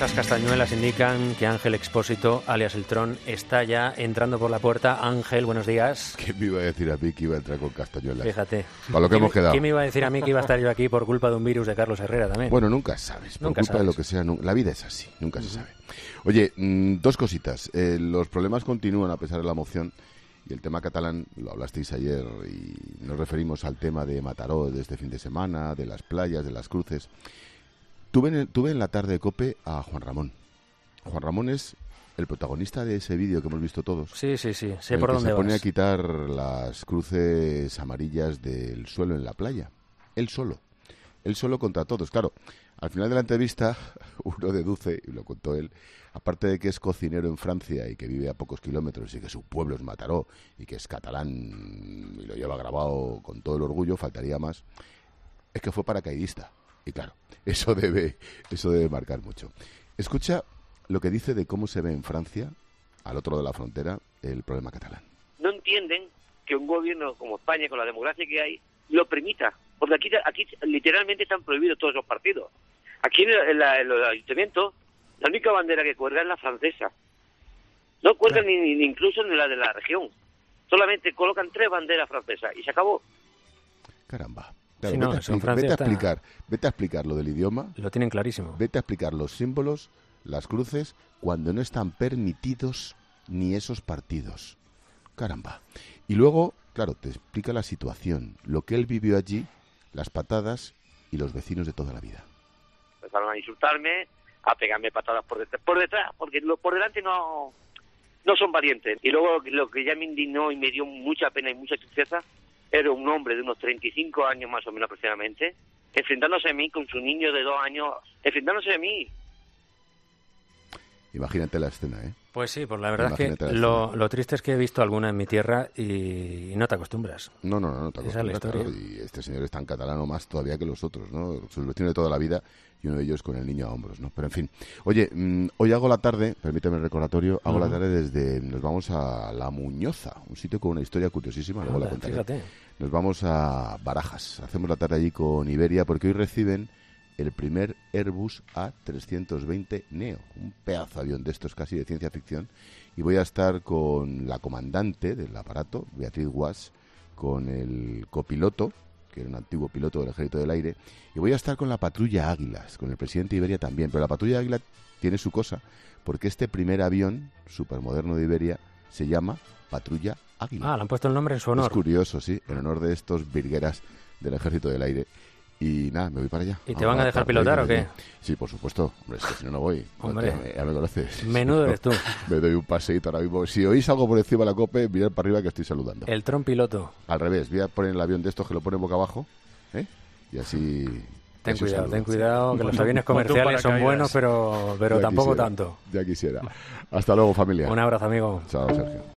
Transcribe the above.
Esas castañuelas indican que Ángel Expósito, alias El Tron, está ya entrando por la puerta. Ángel, buenos días. ¿Qué me iba a decir a mí que iba a entrar con castañuelas? Fíjate. Para lo que hemos quedado. ¿Qué me iba a decir a mí que iba a estar yo aquí por culpa de un virus de Carlos Herrera también? Bueno, nunca sabes. Por Nunca culpa sabes. de lo que sea. La vida es así. Nunca se sabe. Oye, dos cositas. Los problemas continúan a pesar de la moción. Y el tema catalán, lo hablasteis ayer, y nos referimos al tema de Mataró de este fin de semana, de las playas, de las cruces. Tuve en la tarde de COPE a Juan Ramón. Juan Ramón es el protagonista de ese vídeo que hemos visto todos. Sí, sé por dónde se pone vas. a quitar las cruces amarillas del suelo en la playa. Él solo contra todos. Claro, al final de la entrevista, uno deduce, y lo contó él, aparte de que es cocinero en Francia y que vive a pocos kilómetros y que su pueblo es Mataró y que es catalán y lo lleva grabado con todo el orgullo, faltaría más, es que fue paracaidista. Y claro, eso debe marcar mucho. Escucha lo que dice de cómo se ve en Francia, al otro de la frontera, el problema catalán. No entienden que un gobierno como España, con la democracia que hay, lo permita. Porque aquí literalmente están prohibidos todos los partidos. Aquí en los ayuntamientos, la única bandera que cuelga es la francesa. No cuelgan ni incluso ni la de la región. Solamente colocan 3 banderas francesas y se acabó. Caramba. Claro, Sí, no, vete a explicar lo del idioma. Lo tienen clarísimo. Vete a explicar los símbolos, las cruces, cuando no están permitidos ni esos partidos. Caramba. Y luego, claro, te explica la situación, lo que él vivió allí, las patadas y los vecinos de toda la vida. Empezaron a insultarme, a pegarme patadas por detrás, porque por delante no son valientes. Y luego lo que ya me indignó y me dio mucha pena y mucha tristeza, era un hombre de unos 35 años más o menos aproximadamente, enfrentándose a mí con su niño de 2 años, enfrentándose a mí. Imagínate la escena, ¿eh? Pues sí, pues la verdad es que lo triste es que he visto alguna en mi tierra y no te acostumbras. No te Esa es la acostumbras, historia. claro, y este señor es tan catalano más todavía que los otros, ¿no? Sus vecinos de toda la vida y uno de ellos con el niño a hombros, ¿no? Pero en fin. Oye, hoy hago la tarde, permíteme el recordatorio, la tarde nos vamos a La Muñoza, un sitio con una historia curiosísima, luego la contaré. Fíjate. Nos vamos a Barajas, hacemos la tarde allí con Iberia, porque hoy reciben el primer Airbus A320 Neo, un pedazo de avión de estos casi de ciencia ficción, y voy a estar con la comandante del aparato, Beatriz Guas, con el copiloto, que era un antiguo piloto del Ejército del Aire, y voy a estar con la patrulla Águilas, con el presidente Iberia también, pero la patrulla Águila tiene su cosa, porque este primer avión supermoderno de Iberia se llama Patrulla Águila. Le han puesto el nombre en su honor. Es curioso, sí, en honor de estos virgueras del Ejército del Aire. Y nada, me voy para allá. ¿Y te van a dejar pilotar o qué? Sí, por supuesto. Hombre, es que si no voy. Hombre, ya me conoces. Menudo eres tú. Me doy un paseíto ahora mismo. Si oís algo por encima de la COPE, mirad para arriba que estoy saludando. El Tron piloto. Al revés, voy a poner el avión de estos que lo ponen boca abajo, ¿eh? Y así... Ten cuidado, que los aviones comerciales son buenos, pero tampoco tanto. Ya quisiera. Hasta luego, familia. Un abrazo, amigo. Chao, Sergio.